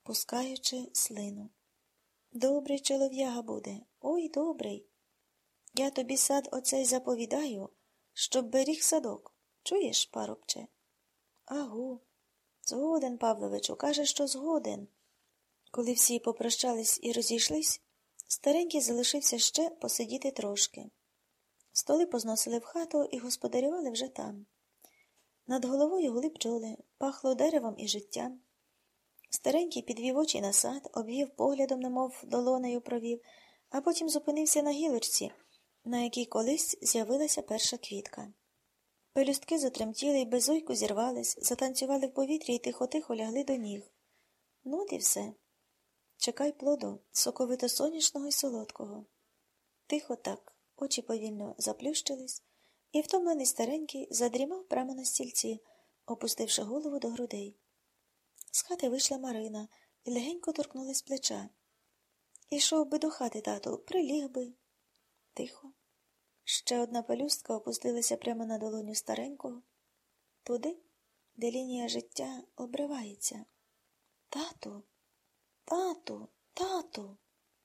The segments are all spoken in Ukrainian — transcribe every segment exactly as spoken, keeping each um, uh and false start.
пускаючи слину. Добрий чолов'яга буде, ой, добрий. Я тобі сад оцей заповідаю, щоб беріг садок. Чуєш, парубче? Агу. Згоден, Павловичу, каже, що згоден. Коли всі попрощались і розійшлись, старенький залишився ще посидіти трошки. Столи позносили в хату і господарювали вже там. Над головою гули бджоли, пахло деревом і життям. Старенький підвів очі на сад, обвів поглядом, немов долонею провів, а потім зупинився на гілочці, на якій колись з'явилася перша квітка. Пелюстки затремтіли й безойку зірвались, затанцювали в повітрі і тихо-тихо лягли до ніг. Ну от і все. Чекай плоду, соковито-соняшного й солодкого. Тихо так, очі повільно заплющились, і втомлений старенький задрімав прямо на стільці, опустивши голову до грудей. З хати вийшла Марина і легенько торкнулась плеча. Ішов би до хати, тату, приліг би. Тихо. Ще одна пелюстка опустилася прямо на долоню старенького. Туди, де лінія життя обривається. Тату, тату, тату.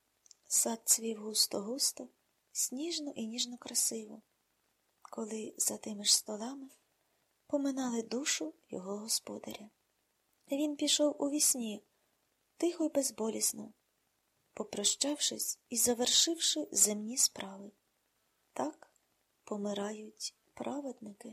Сад цвів густо-густо, сніжно і ніжно красиво, коли за тими ж столами поминали душу його господаря. Він пішов у вісні, тихо й безболісно, попрощавшись і завершивши земні справи. Так помирають праведники.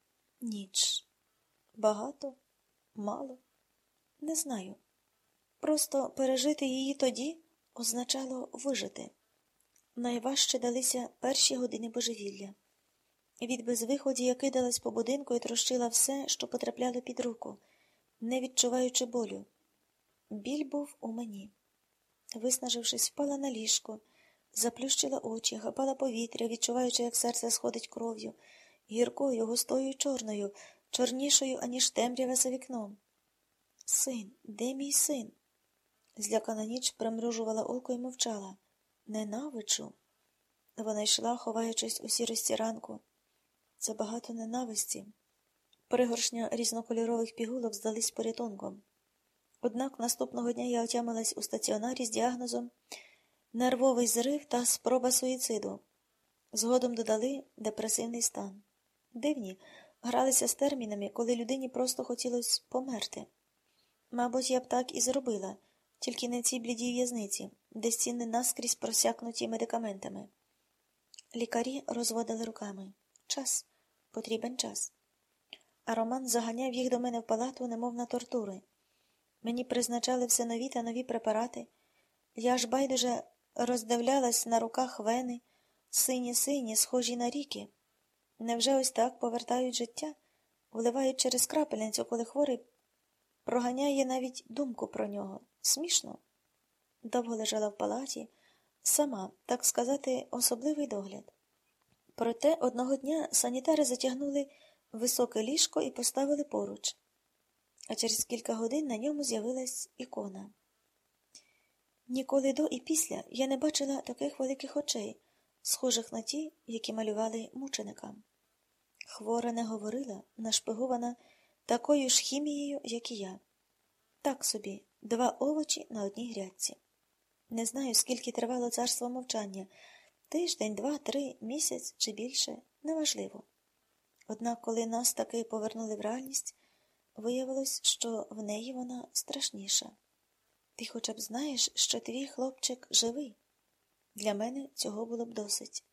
Ніч. Багато? Мало? Не знаю. Просто пережити її тоді означало вижити. Найважче далися перші години божевілля. Від безвиході я кидалась по будинку і трощила все, що потрапляло під руку, не відчуваючи болю. Біль був у мені. Виснажившись, впала на ліжко, заплющила очі, хапала повітря, відчуваючи, як серце сходить кров'ю, гіркою, густою й чорною, чорнішою, аніж темрява за вікном. Син, де мій син? Злякана ніч примружувала око й мовчала. Ненавиджу. Вона йшла, ховаючись у сірості ранку. Забагато ненависті. Пригоршня різнокольорових пігулок здались порятунком. Однак наступного дня я отямилась у стаціонарі з діагнозом нервовий зрив та спроба суїциду. Згодом додали депресивний стан. Дивні, гралися з термінами, коли людині просто хотілося померти. Мабуть, я б так і зробила, тільки не в цій блідій в'язниці, де стіни наскрізь просякнуті медикаментами. Лікарі розводили руками. Час. Потрібен час. А Роман заганяв їх до мене в палату, немов на тортури. Мені призначали все нові та нові препарати. Я ж байдуже роздивлялась на руках вени, сині-сині, схожі на ріки. Невже ось так повертають життя, вливають через крапельницю, коли хворий проганяє навіть думку про нього? Смішно. Довго лежала в палаті, сама, так сказати, особливий догляд. Проте одного дня санітари затягнули високе ліжко і поставили поруч. А через кілька годин на ньому з'явилась ікона. Ніколи до і після я не бачила таких великих очей, схожих на ті, які малювали мученикам. Хвора не говорила, нашпигована такою ж хімією, як і я. Так собі, два овочі на одній грядці. Не знаю, скільки тривало царство мовчання. Тиждень, два, три, місяць чи більше, неважливо. Однак, коли нас таки повернули в реальність, виявилось, що в неї вона страшніша. Ти хоча б знаєш, що твій хлопчик живий? Для мене цього було б досить.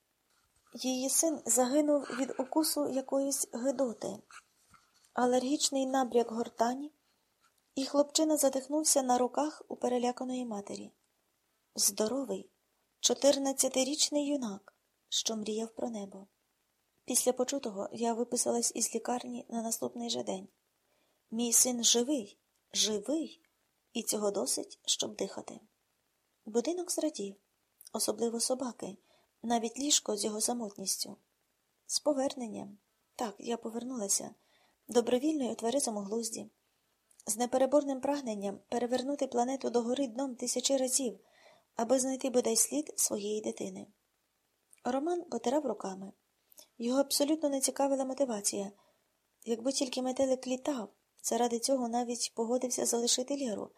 Її син загинув від укусу якоїсь гидоти. Алергічний набряк гортані, і хлопчина задихнувся на руках у переляканої матері. Здоровий, чотирнадцятирічний юнак, що мріяв про небо. Після почутого я виписалась із лікарні на наступний же день. Мій син живий, живий, і цього досить, щоб дихати. Будинок зрадів, особливо собаки, навіть ліжко з його самотністю. З поверненням. Так, я повернулася, добровільно й у тверезому глузді. З непереборним прагненням перевернути планету догори дном тисячі разів, аби знайти бодай слід своєї дитини. Роман потирав руками. Його абсолютно не цікавила мотивація. Якби тільки метелик літав, заради цього навіть погодився залишити Лєру,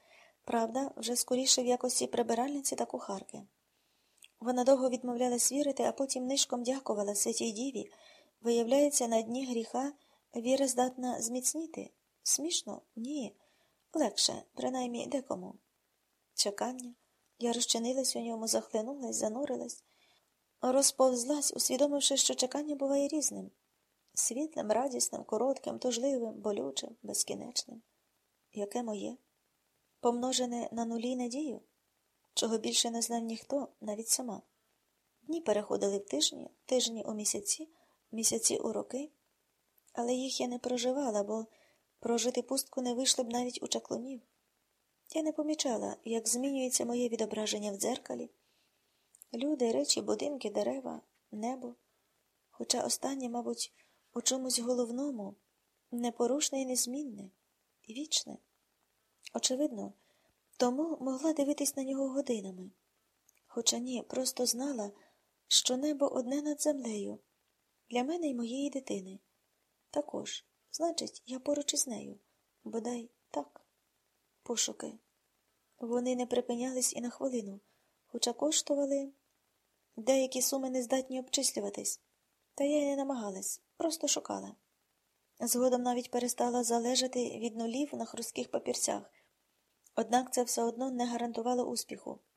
Правда, вже скоріше в якості прибиральниці та кухарки. Вона довго відмовлялась вірити, а потім нишком дякувала Святій Діві. Виявляється, на дні гріха віра здатна зміцніти. Смішно? Ні. Легше, принаймні декому. Чекання. Я розчинилась у ньому, захлинулась, занурилась. Розповзлась, усвідомивши, що чекання буває різним. Світлим, радісним, коротким, тужливим, болючим, безкінечним. Яке моє? Помножене на нулі надію? Чого більше не знав ніхто, навіть сама. Дні переходили в тижні, тижні у місяці, місяці у роки. Але їх я не проживала, бо прожити пустку не вийшло б навіть у чаклунів. Я не помічала, як змінюється моє відображення в дзеркалі. Люди, речі, будинки, дерева, небо. Хоча останнє, мабуть, у чомусь головному, непорушне і незмінне, і вічне. Очевидно, тому могла дивитись на нього годинами. Хоча ні, просто знала, що небо одне над землею. Для мене й моєї дитини. Також, значить, я поруч із нею. Бодай так. Пошуки. Вони не припинялись і на хвилину, хоча коштували... Деякі суми не здатні обчислюватись. Та я й не намагалась, просто шукала. Згодом навіть перестала залежати від нулів на хрустких папірцях. Однак це все одно не гарантувало успіху.